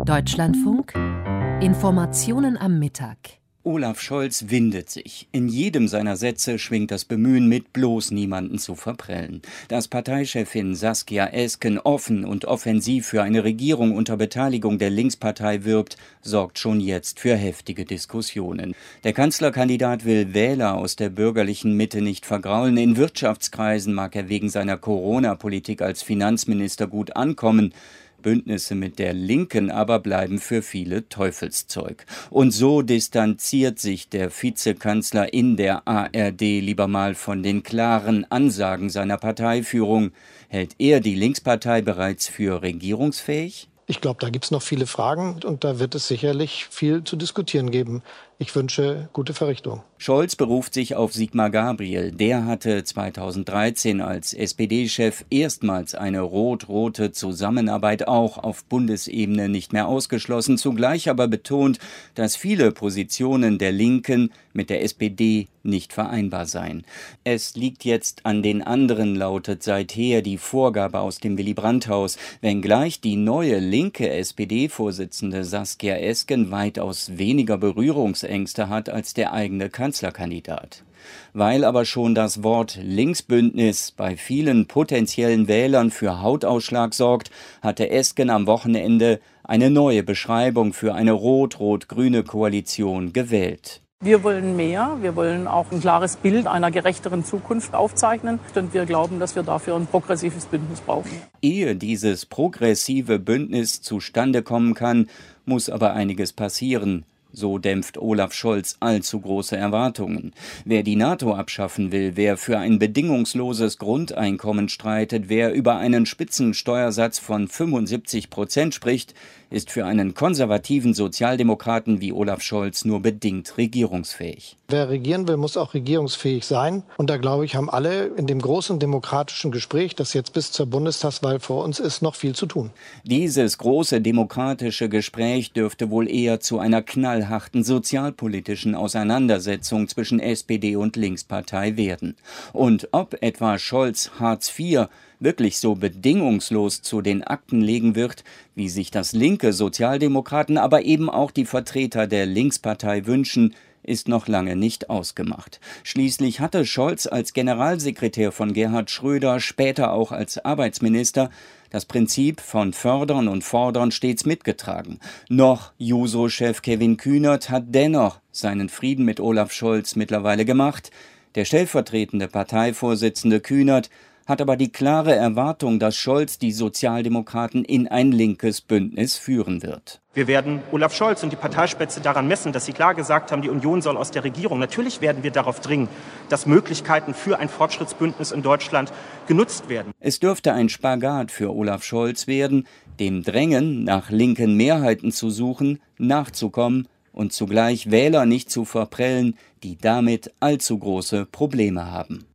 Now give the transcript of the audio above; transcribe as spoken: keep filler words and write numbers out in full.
Deutschlandfunk Informationen am Mittag. Olaf Scholz windet sich. In jedem seiner Sätze schwingt das Bemühen mit, bloß niemanden zu verprellen. Dass Parteichefin Saskia Esken offen und offensiv für eine Regierung unter Beteiligung der Linkspartei wirbt, sorgt schon jetzt für heftige Diskussionen. Der Kanzlerkandidat will Wähler aus der bürgerlichen Mitte nicht vergraulen. In Wirtschaftskreisen mag er wegen seiner Corona-Politik als Finanzminister gut ankommen. Bündnisse mit der Linken aber bleiben für viele Teufelszeug. Und so distanziert sich der Vizekanzler in der A R D lieber mal von den klaren Ansagen seiner Parteiführung. Hält er die Linkspartei bereits für regierungsfähig? Ich glaube, da gibt es noch viele Fragen und da wird es sicherlich viel zu diskutieren geben. Ich wünsche gute Verrichtung. Scholz beruft sich auf Sigmar Gabriel. Der hatte zweitausenddreizehn als S P D-Chef erstmals eine rot-rote Zusammenarbeit auch auf Bundesebene nicht mehr ausgeschlossen, zugleich aber betont, dass viele Positionen der Linken mit der S P D nicht vereinbar seien. Es liegt jetzt an den anderen, lautet seither die Vorgabe aus dem Willy-Brandt-Haus, wenngleich die neue linke S P D-Vorsitzende Saskia Esken weitaus weniger Berührungsängste hat als der eigene Kanzlerkandidat. Weil aber schon das Wort Linksbündnis bei vielen potenziellen Wählern für Hautausschlag sorgt, hatte Esken am Wochenende eine neue Beschreibung für eine rot-rot-grüne Koalition gewählt. Wir wollen mehr, wir wollen auch ein klares Bild einer gerechteren Zukunft aufzeichnen und wir glauben, dass wir dafür ein progressives Bündnis brauchen. Ehe dieses progressive Bündnis zustande kommen kann, muss aber einiges passieren. So dämpft Olaf Scholz allzu große Erwartungen. Wer die NATO abschaffen will, wer für ein bedingungsloses Grundeinkommen streitet, wer über einen Spitzensteuersatz von fünfundsiebzig Prozent spricht, ist für einen konservativen Sozialdemokraten wie Olaf Scholz nur bedingt regierungsfähig. Wer regieren will, muss auch regierungsfähig sein. Und da, glaube ich, haben alle in dem großen demokratischen Gespräch, das jetzt bis zur Bundestagswahl vor uns ist, noch viel zu tun. Dieses große demokratische Gespräch dürfte wohl eher zu einer knallharten sozialpolitischen Auseinandersetzung zwischen S P D und Linkspartei werden. Und ob etwa Scholz Hartz vier wirklich so bedingungslos zu den Akten legen wird, wie sich das linke Sozialdemokraten, aber eben auch die Vertreter der Linkspartei wünschen, ist noch lange nicht ausgemacht. Schließlich hatte Scholz als Generalsekretär von Gerhard Schröder, später auch als Arbeitsminister, das Prinzip von Fördern und Fordern stets mitgetragen. Noch Juso-Chef Kevin Kühnert hat dennoch seinen Frieden mit Olaf Scholz mittlerweile gemacht. Der stellvertretende Parteivorsitzende Kühnert hat aber die klare Erwartung, dass Scholz die Sozialdemokraten in ein linkes Bündnis führen wird. Wir werden Olaf Scholz und die Parteispitze daran messen, dass sie klar gesagt haben, die Union soll aus der Regierung. Natürlich werden wir darauf dringen, dass Möglichkeiten für ein Fortschrittsbündnis in Deutschland genutzt werden. Es dürfte ein Spagat für Olaf Scholz werden, dem Drängen nach linken Mehrheiten zu suchen, nachzukommen und zugleich Wähler nicht zu verprellen, die damit allzu große Probleme haben.